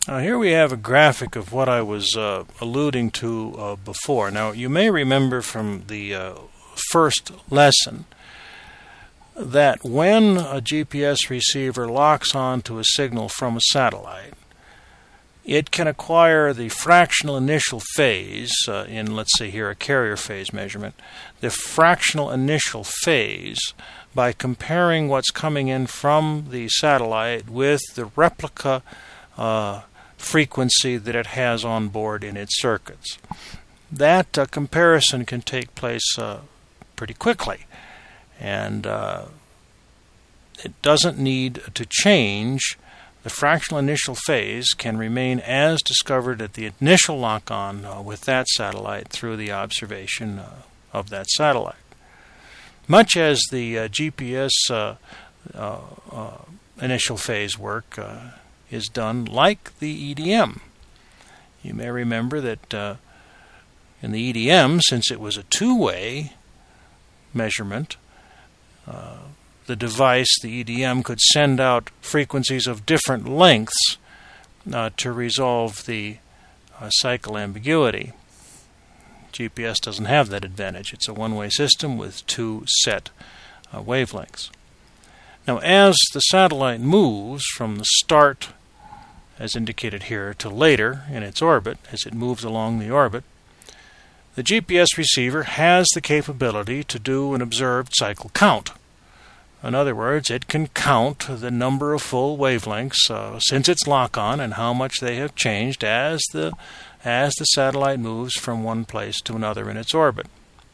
Here we have a graphic of what I was alluding to before. Now, you may remember from the first lesson that when a GPS receiver locks onto a signal from a satellite, it can acquire the fractional initial phase in, let's say here, a carrier phase measurement, the fractional initial phase by comparing what's coming in from the satellite with the replica frequency that it has on board in its circuits. That comparison can take place pretty quickly, and it doesn't need to change. The fractional initial phase can remain as discovered at the initial lock-on with that satellite through the observation of that satellite. Much as the GPS initial phase work is done like the EDM. You may remember that in the EDM, since it was a two-way measurement, the device, the EDM, could send out frequencies of different lengths to resolve the cycle ambiguity. GPS doesn't have that advantage. It's a one-way system with two set wavelengths. Now, as the satellite moves from the start, as indicated here, to later in its orbit, as it moves along the orbit, the GPS receiver has the capability to do an observed cycle count. In other words, it can count the number of full wavelengths since its lock-on and how much they have changed as the satellite moves from one place to another in its orbit.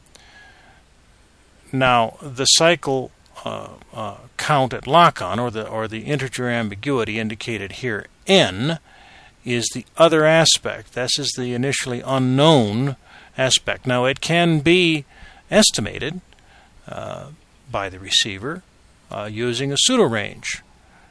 Now, the cycle count at lock-on, or the integer ambiguity indicated here, n, is the other aspect. This is the initially unknown aspect. Now, it can be estimated by the receiver using a pseudo-range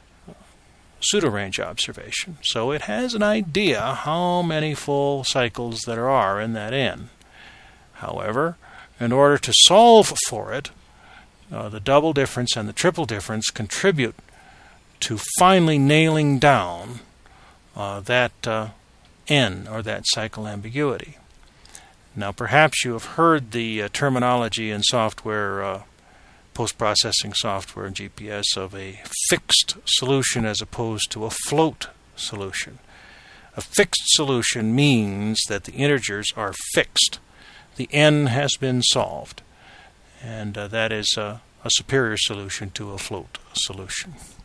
observation. So it has an idea how many full cycles there are in that n. However, in order to solve for it, the double difference and the triple difference contribute to finally nailing down that n, or that cycle ambiguity. Now, perhaps you have heard the terminology in software, post-processing software and GPS, of a fixed solution as opposed to a float solution. A fixed solution means that the integers are fixed. The n has been solved, and that is a superior solution to a float solution.